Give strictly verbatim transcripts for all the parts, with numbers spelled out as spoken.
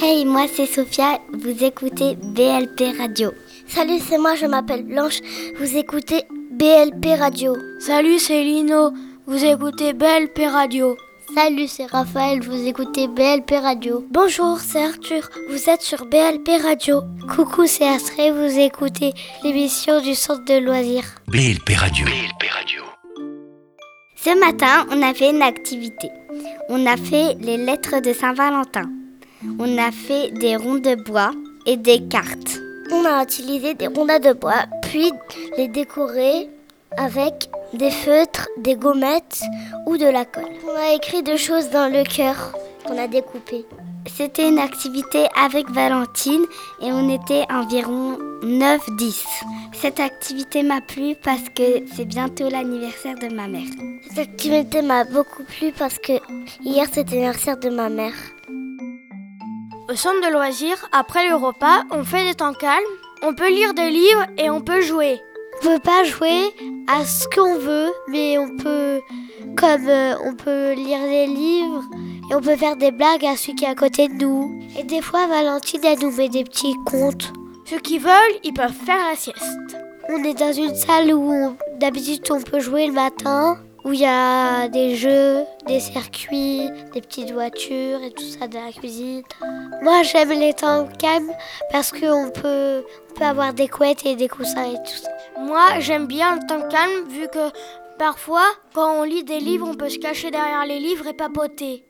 Hey, moi c'est Sophia, vous écoutez B L P Radio. Salut, c'est moi, je m'appelle Blanche, vous écoutez B L P Radio. Salut, c'est Lino, vous écoutez B L P Radio. Salut, c'est Raphaël, vous écoutez B L P Radio. Bonjour, c'est Arthur, vous êtes sur B L P Radio. Coucou, c'est Astrée, vous écoutez l'émission du centre de loisirs. B L P Radio. B L P Radio. Ce matin, on a fait une activité. On a fait les lettres de Saint-Valentin. On a fait des ronds de bois et des cartes. On a utilisé des rondins de bois, puis les décorer avec des feutres, des gommettes ou de la colle. On a écrit deux choses dans le cœur qu'on a découpé. C'était une activité avec Valentine et on était environ neuf dix. Cette activité m'a plu parce que c'est bientôt l'anniversaire de ma mère. Cette activité m'a beaucoup plu parce que hier c'était l'anniversaire de ma mère. Au centre de loisirs, après le repas, on fait des temps calmes, on peut lire des livres et on peut jouer. On peut pas jouer à ce qu'on veut, mais on peut, comme euh, on peut lire des livres et on peut faire des blagues à celui qui est à côté de nous. Et des fois, Valentine, elle nous met des petits contes. Ceux qui veulent, ils peuvent faire la sieste. On est dans une salle où on, d'habitude on peut jouer le matin, où il y a des jeux, des circuits, des petites voitures et tout ça de la cuisine. Moi, j'aime les temps calmes parce qu'on peut, on peut avoir des couettes et des coussins et tout ça. Moi, j'aime bien le temps calme vu que parfois, quand on lit des livres, on peut se cacher derrière les livres et papoter.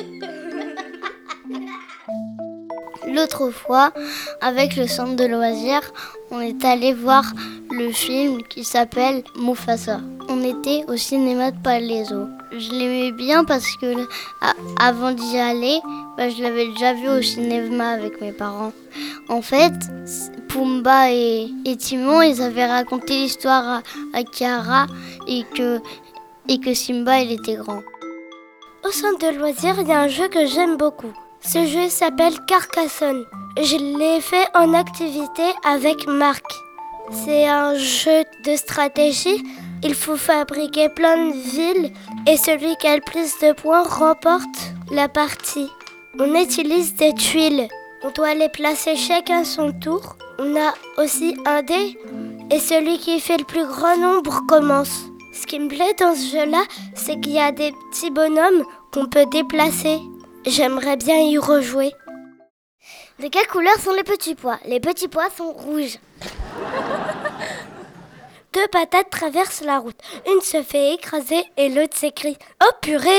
L'autre fois, avec le centre de loisirs, on est allé voir le film qui s'appelle Mufasa. On était au cinéma de Palaiso. Je l'aimais bien parce que à, avant d'y aller, bah, je l'avais déjà vu au cinéma avec mes parents. En fait, Pumba et, et Timon, ils avaient raconté l'histoire à, à Kiara et que, et que Simba, il était grand. Au centre de loisirs, il y a un jeu que j'aime beaucoup. Ce jeu s'appelle Carcassonne. Je l'ai fait en activité avec Marc. C'est un jeu de stratégie. Il faut fabriquer plein de villes et celui qui a le plus de points remporte la partie. On utilise des tuiles. On doit les placer chacun son tour. On a aussi un dé et celui qui fait le plus grand nombre commence. Ce qui me plaît dans ce jeu-là, c'est qu'il y a des petits bonhommes qu'on peut déplacer. J'aimerais bien y rejouer. De quelle couleur sont les petits pois? Les petits pois sont rouges. Deux patates traversent la route. Une se fait écraser et l'autre s'écrie « Oh purée !»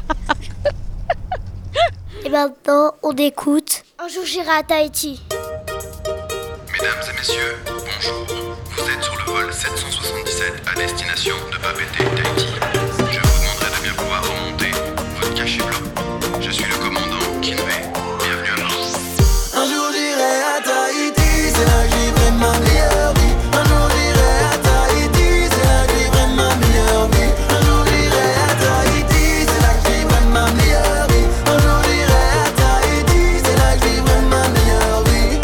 Et maintenant, on écoute. Un jour, j'irai à Tahiti. Mesdames et messieurs, bonjour. Vous êtes sur le vol sept cent soixante-dix-sept à destination de Papeete, Tahiti. Je vous demanderai de bien pouvoir remonter votre cachet blanc. Je suis le commandant Kinvey. Bienvenue à bord. Un jour j'irai à Tahiti, c'est là que je vivrai ma meilleure vie. Un jour j'irai à Tahiti, c'est là que je vivrai ma meilleure vie. Un jour j'irai à Tahiti, c'est là que je vivrai ma meilleure vie. Un jour j'irai à Tahiti, c'est là que je vivrai ma meilleure vie.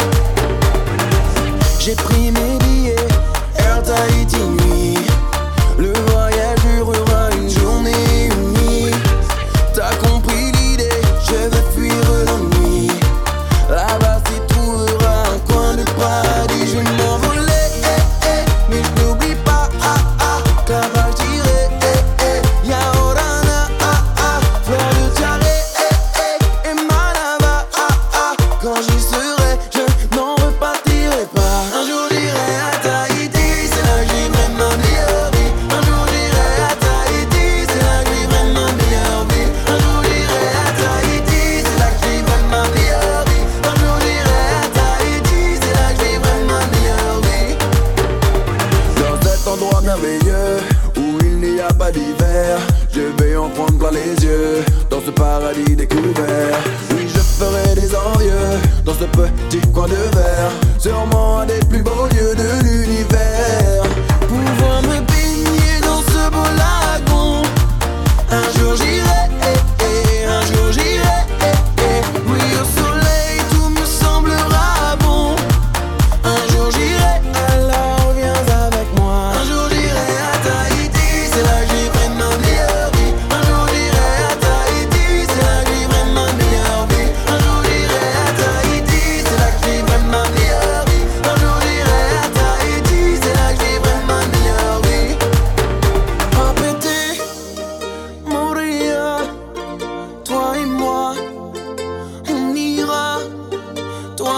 J'ai pris mes billets, Air Tahiti nuit. Le voyage durera une journée et une nuit. T'as compris l'idée, je veux fuir l'ennui. Là-bas tu trouveras un coin de paradis. Je vais m'envoler, eh, eh, mais je n'oublie pas, ah, ah, que là-bas je dirai, eh, eh, y'a Orana, ah, ah, fleur de tiare, eh, eh, et Malava, ah, ah, quand j'y serai, je n'en repartirai pas. Un jour j'irai à Tahiti, c'est là que je vivrai ma meilleure vie. Un jour j'irai à Tahiti, c'est là que je vivrai ma meilleure vie. Un jour j'irai à Tahiti, c'est là que je vivrai ma meilleure vie. Un jour j'irai à Tahiti, c'est là que je vivrai ma meilleure vie. Dans cet endroit merveilleux où il n'y a pas d'hiver, je vais en prendre plein les yeux dans ce paradis découvert. Oui, je ferai des envieux dans ce petit coin de verre, sûrement un des plus beaux lieux de l'univers. Pouvoir me baigner dans ce beau lagon. Un jour j'irai, eh, eh, un jour j'irai, eh, eh. Oui, au soleil tout me semblera bon. Un jour j'irai, alors viens avec moi. Un jour j'irai à Tahiti, c'est là que je vivrai ma meilleure vie. Un jour j'irai à Tahiti, c'est là que je vivrai ma meilleure vie. Un jour j'irai à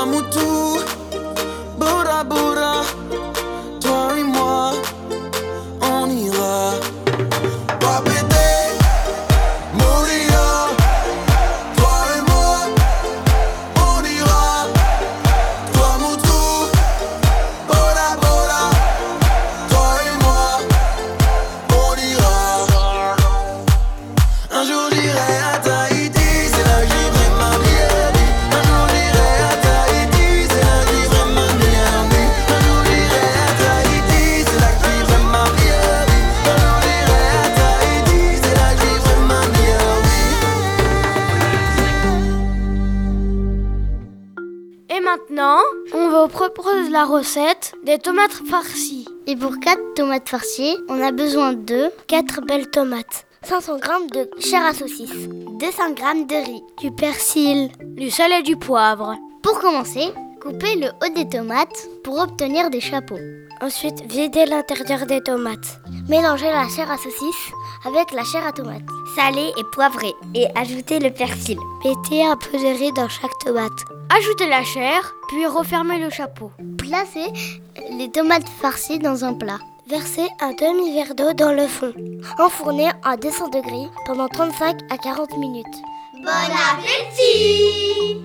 toi Moutou, Bora Bora, toi et moi, on ira. Papété, Moria, toi et moi, on ira. Toi Moutou, Bora Bora, toi et moi, on ira. Un jour j'irai à Tahiti, c'est là que j'ai pris ma meilleure vie. Un jour j'irai à Tahiti, c'est là que j'ai pris ma meilleure vie. Un jour j'irai à Tahiti, c'est là que j'ai pris ma meilleure vie. Un jour j'irai à Tahiti, c'est là que j'ai pris ma meilleure vie. Et maintenant, on vous propose la recette des tomates farcies. Et pour quatre tomates farcies, on a besoin de quatre belles tomates, cinq cents grammes de chair à saucisse, deux cents grammes de riz, du persil, Du sel et du poivre. Pour commencer, coupez le haut des tomates pour obtenir des chapeaux. ensuite vider l'intérieur des tomates. mélangez la chair à saucisse avec la chair à tomate, salée et poivrée, et ajoutez le persil. Mettez un peu de riz dans chaque tomate. Ajoutez la chair, puis refermez le chapeau. Placez les tomates farcies dans un plat. Versez un demi-verre d'eau dans le fond. Enfournez à deux cents degrés pendant trente-cinq à quarante minutes. Bon appétit!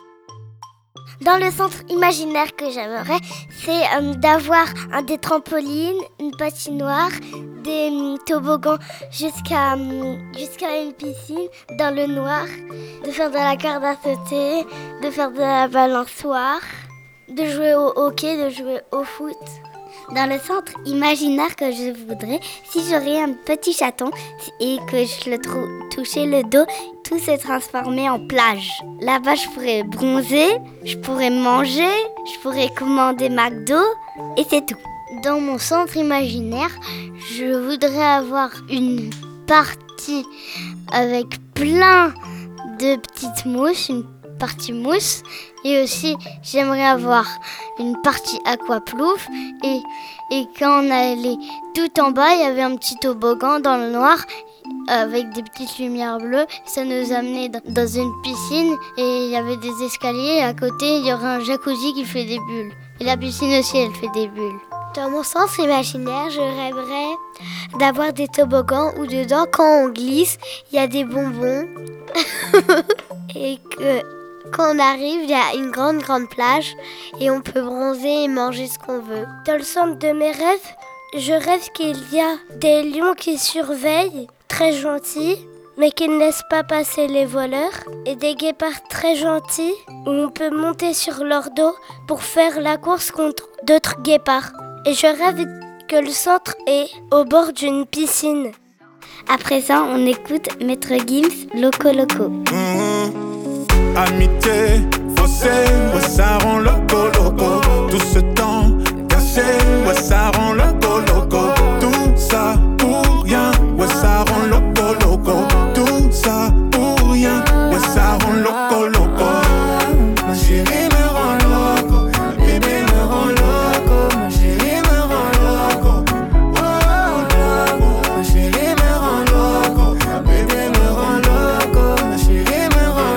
Dans le centre imaginaire que j'aimerais, c'est euh, d'avoir un, des trampolines, une patinoire, des euh, toboggans jusqu'à euh, jusqu'à une piscine dans le noir, de faire de la corde à sauter, de faire de la balançoire, de jouer au hockey, de jouer au foot. Dans le centre imaginaire que je voudrais, si j'aurais un petit chaton et que je le trou- touchais le dos, tout se transformait en plage. Là-bas, je pourrais bronzer, je pourrais manger, je pourrais commander McDo et c'est tout. Dans mon centre imaginaire, je voudrais avoir une partie avec plein de petites mousses, une partie mousse, et aussi j'aimerais avoir une partie aquaplouf, et, et quand on allait tout en bas, il y avait un petit toboggan dans le noir avec des petites lumières bleues. Ça nous amenait dans une piscine et il y avait des escaliers, et à côté il y aurait un jacuzzi qui fait des bulles, et la piscine aussi elle fait des bulles. Dans mon sens imaginaire, je rêverais d'avoir des toboggans où dedans, quand on glisse, il y a des bonbons et que quand on arrive, il y a une grande, grande plage et on peut bronzer et manger ce qu'on veut. Dans le centre de mes rêves, je rêve qu'il y a des lions qui surveillent, très gentils, mais qui ne laissent pas passer les voleurs, et des guépards très gentils où on peut monter sur leur dos pour faire la course contre d'autres guépards. Et je rêve que le centre est au bord d'une piscine. À présent, on écoute Maître Gims, Loco Loco. Mmh. Amitié, faussé, ouais, ça rend loco loco. Tout ce temps caché, ouais, ça rend loco loco. Tout ça pour rien, ouais, ça rend loco loco. Tout ça pour rien, ouais, ça rend loco loco. Ma chérie me rend loco, ma bébé me rend loco. Ma chérie me rend loco, oh loco. Ma chérie me rend loco, ma bébé me rend loco. Ma chérie me rend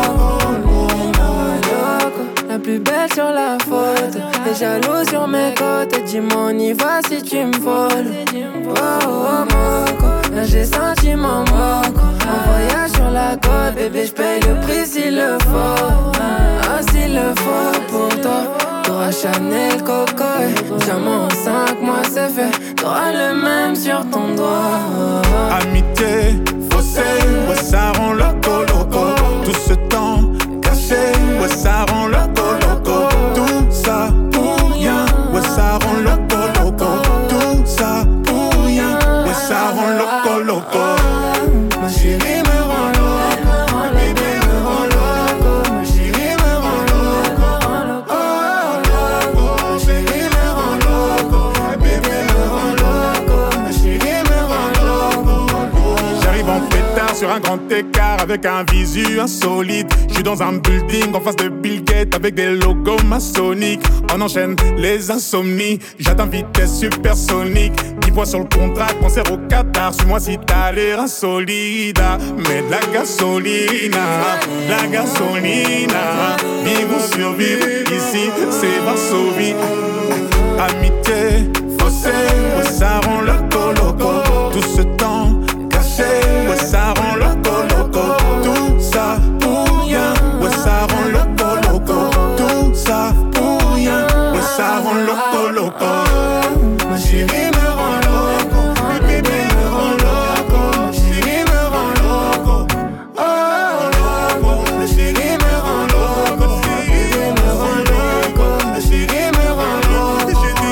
la plus belle sur la photo, t'es jaloux sur mes côtes. Dis-moi on y va si tu me voles. Oh oh moco, là j'ai senti mon moco. En voyage sur la côte, bébé j'paye le prix s'il le faut. Ah s'il le faut pour toi, t'auras Chanel Coco et diamant en cinq mois c'est fait. T'auras le même sur ton doigt. Amitié, faussé, ouais ça rend loco loco. Tout ce temps caché, ouais ça rend loco loco. Tout ça pour rien, ouais ça rend loco loco. Tout ça pour rien, ouais ça rend loco loco. Ma chérie me rend loco, ma bébé me rend loco. Ma chérie me rend loco, oh loco. Ma chérie me rend loco, ma bébé me rend loco. Ma chérie me rend loco. J'arrive en pétard sur un grand écart avec un visu insolite. Je suis dans un building en face de Bill Gates avec des logos maçonniques. On enchaîne les insomnies, j'atteins vitesse supersonique. dix fois sur le contrat, concert au Qatar. Suis-moi si t'as l'air insolide. Mets de la gasolina, la gasolina. Vivre ou survivre, ici c'est Varsovie. Amitié, fossé, ouais ça rend loco loco. Tout ce temps caché, ouais ça rend loco loco. Tout ça pour rien, ouais ça rend loco loco. Tout ça pour rien, ouais ça rend loco loco. Ma chérie me rend loco, le bébé me rend loco. Ma chérie me rend loco, oh loco. Ma chérie me rend loco, ma chérie me rend loco. Ma chérie me rend loco.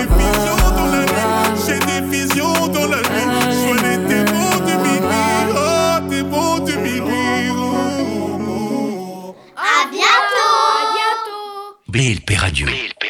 J'ai des visions dans la nuit, j'ai des visions dans la nuit. Je connais tes mots de minuit, oh tes mots de minuit. À bientôt. Blé et le Père Radio.